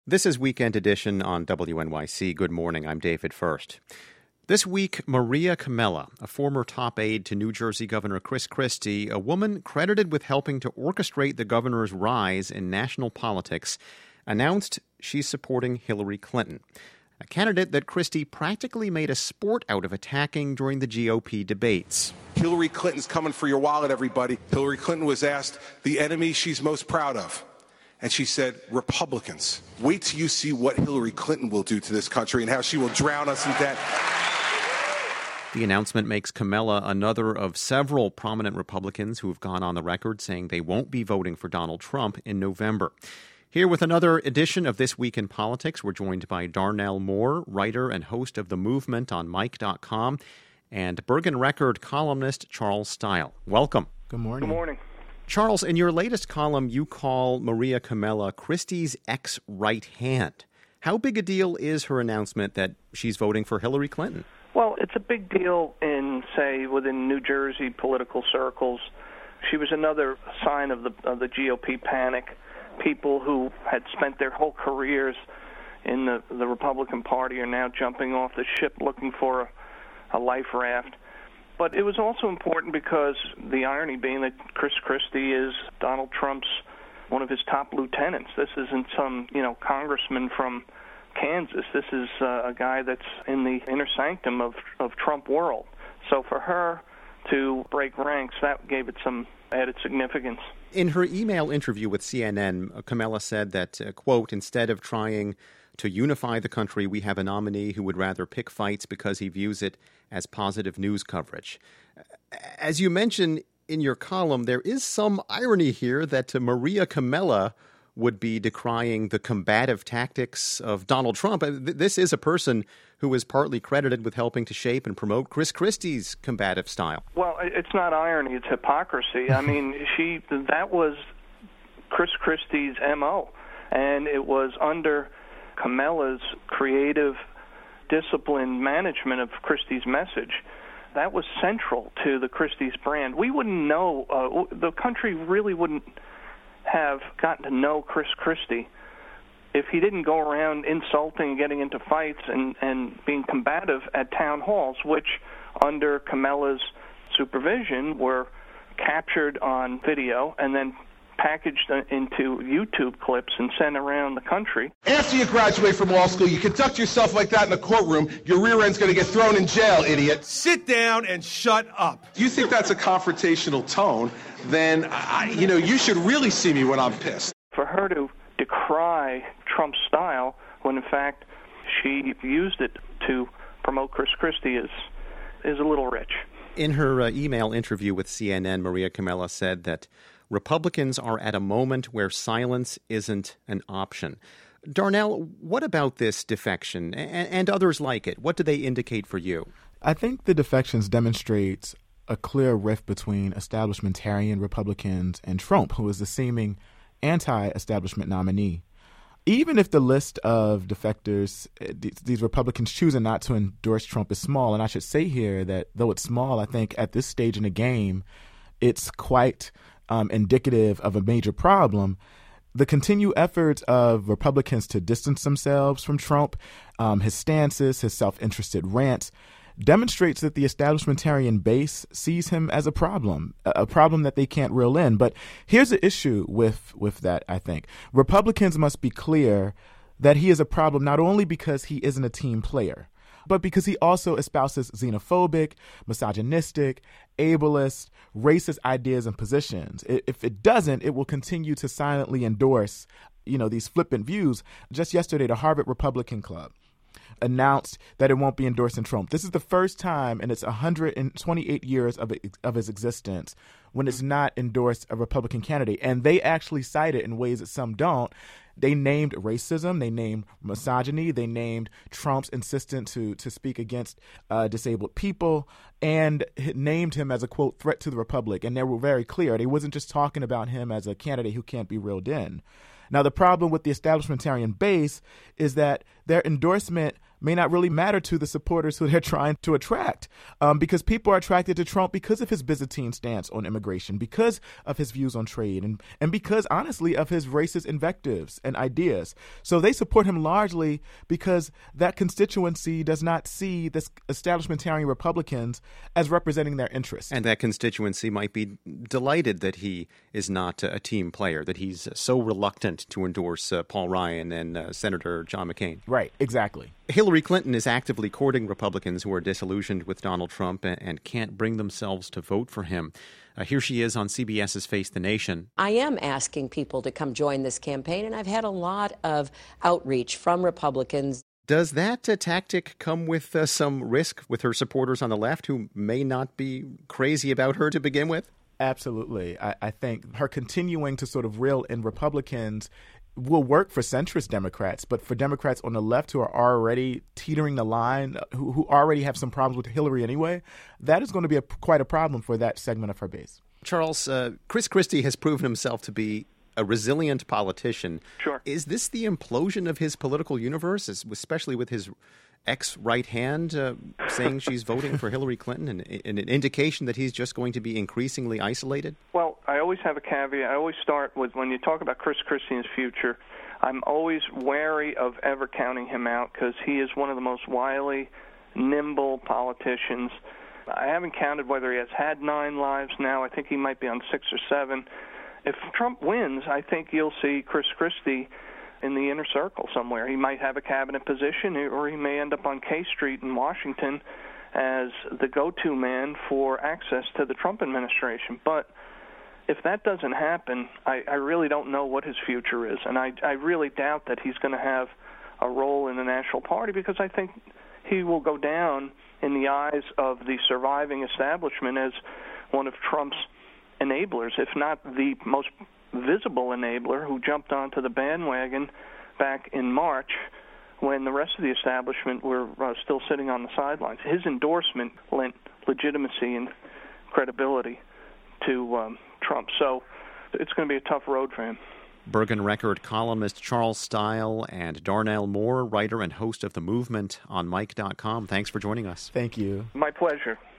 This is Weekend Edition on WNYC. Good morning. I'm David First. This week, Maria Kamela, a former top aide to New Jersey Governor Chris Christie, a woman credited with helping to orchestrate the governor's rise in national politics, announced she's supporting Hillary Clinton, a candidate that Christie practically made a sport out of attacking during the GOP debates. Hillary Clinton's coming for your wallet, everybody. Hillary Clinton was asked the enemy she's most proud of. And she said, Republicans. Wait till you see what Hillary Clinton will do to this country and how she will drown us in debt. The announcement makes Kamela another of several prominent Republicans who have gone on the record saying they won't be voting for Donald Trump in November. Here with another edition of This Week in Politics, we're joined by Darnell Moore, writer and host of The Movement on Mike.com, and Bergen Record columnist Charles Stile. Welcome. Good morning. Good morning. Charles, in your latest column, you call Maria Kamela Christie's ex-right hand. How big a deal is her announcement that she's voting for Hillary Clinton? Well, it's a big deal in, say, within New Jersey political circles. She was another sign of the GOP panic. People who had spent their whole careers in the Republican Party are now jumping off the ship looking for a life raft. But it was also important because the irony being that Chris Christie is Donald Trump's one of his top lieutenants. This isn't some, congressman from Kansas. This is a guy that's in the inner sanctum of Trump world. So for her to break ranks, that gave it some added significance. In her email interview with CNN, Kamela said that, quote, instead of trying to unify the country, we have a nominee who would rather pick fights because he views it as positive news coverage. As you mentioned in your column, there is some irony here that Maria Kamela would be decrying the combative tactics of Donald Trump. This is a person who is partly credited with helping to shape and promote Chris Christie's combative style. Well, it's not irony, it's hypocrisy. I mean, that was Chris Christie's M.O., and it was under Kamela's creative, disciplined management of Christie's message. That was central to the Christie's brand. We wouldn't know, the country really wouldn't have gotten to know Chris Christie if he didn't go around insulting, getting into fights, and being combative at town halls, which under Kamela's supervision were captured on video and then packaged into YouTube clips and sent around the country. After you graduate from law school, you conduct yourself like that in a courtroom, your rear end's going to get thrown in jail, idiot. Sit down and shut up. If you think that's a confrontational tone, then, you should really see me when I'm pissed. For her to decry Trump's style when, in fact, she used it to promote Chris Christie is a little rich. In her email interview with CNN, Maria Kamela said that Republicans are at a moment where silence isn't an option. Darnell, what about this defection and others like it? What do they indicate for you? I think the defections demonstrates a clear rift between establishmentarian Republicans and Trump, who is the seeming anti-establishment nominee. Even if the list of defectors, these Republicans choosing not to endorse Trump is small, and I should say here that though it's small, I think at this stage in the game, it's quite indicative of a major problem. The continued efforts of Republicans to distance themselves from Trump, his stances, his self-interested rants, demonstrates that the establishmentarian base sees him as a problem that they can't reel in. But here's the issue with that, I think. Republicans must be clear that he is a problem not only because he isn't a team player, but because he also espouses xenophobic, misogynistic, ableist, racist ideas and positions. If it doesn't, it will continue to silently endorse, these flippant views. Just yesterday, the Harvard Republican Club announced that it won't be endorsing Trump. This is the first time in its 128 years of his existence when it's not endorsed a Republican candidate. And they actually cite it in ways that some don't. They named racism, they named misogyny, they named Trump's insistence to speak against disabled people, and named him as a, quote, threat to the republic. And they were very clear. They wasn't just talking about him as a candidate who can't be reeled in. Now, the problem with the establishmentarian base is that their endorsement may not really matter to the supporters who they're trying to attract, because people are attracted to Trump because of his Byzantine stance on immigration, because of his views on trade, and because, honestly, of his racist invectives and ideas. So they support him largely because that constituency does not see this establishmentarian Republicans as representing their interests. And that constituency might be delighted that he is not a team player, that he's so reluctant to endorse Paul Ryan and Senator John McCain. Right, exactly. Hillary Clinton is actively courting Republicans who are disillusioned with Donald Trump and can't bring themselves to vote for him. Here she is on CBS's Face the Nation. I am asking people to come join this campaign, and I've had a lot of outreach from Republicans. Does that tactic come with some risk with her supporters on the left who may not be crazy about her to begin with? Absolutely. I think her continuing to sort of reel in Republicans will work for centrist Democrats, but for Democrats on the left who are already teetering the line, who already have some problems with Hillary anyway, that is going to be quite a problem for that segment of her base. Charles, Chris Christie has proven himself to be a resilient politician. Sure. Is this the implosion of his political universe, especially with his ex-right hand saying she's voting for Hillary Clinton, and an indication that he's just going to be increasingly isolated? Well, I always have a caveat. I always start with, when you talk about Chris Christie and his future, I'm always wary of ever counting him out because he is one of the most wily, nimble politicians. I haven't counted whether he has had 9 lives now. I think he might be on 6 or 7. If Trump wins, I think you'll see Chris Christie in the inner circle somewhere. He might have a cabinet position, or he may end up on K Street in Washington as the go-to man for access to the Trump administration. But if that doesn't happen, I really don't know what his future is, and I really doubt that he's going to have a role in the National Party, because I think he will go down in the eyes of the surviving establishment as one of Trump's enablers, if not the most visible enabler, who jumped onto the bandwagon back in March when the rest of the establishment were still sitting on the sidelines. His endorsement lent legitimacy and credibility to Trump. So it's going to be a tough road for him. Bergen Record columnist Charles Stile and Darnell Moore, writer and host of The Movement on Mike.com. Thanks for joining us. Thank you. My pleasure.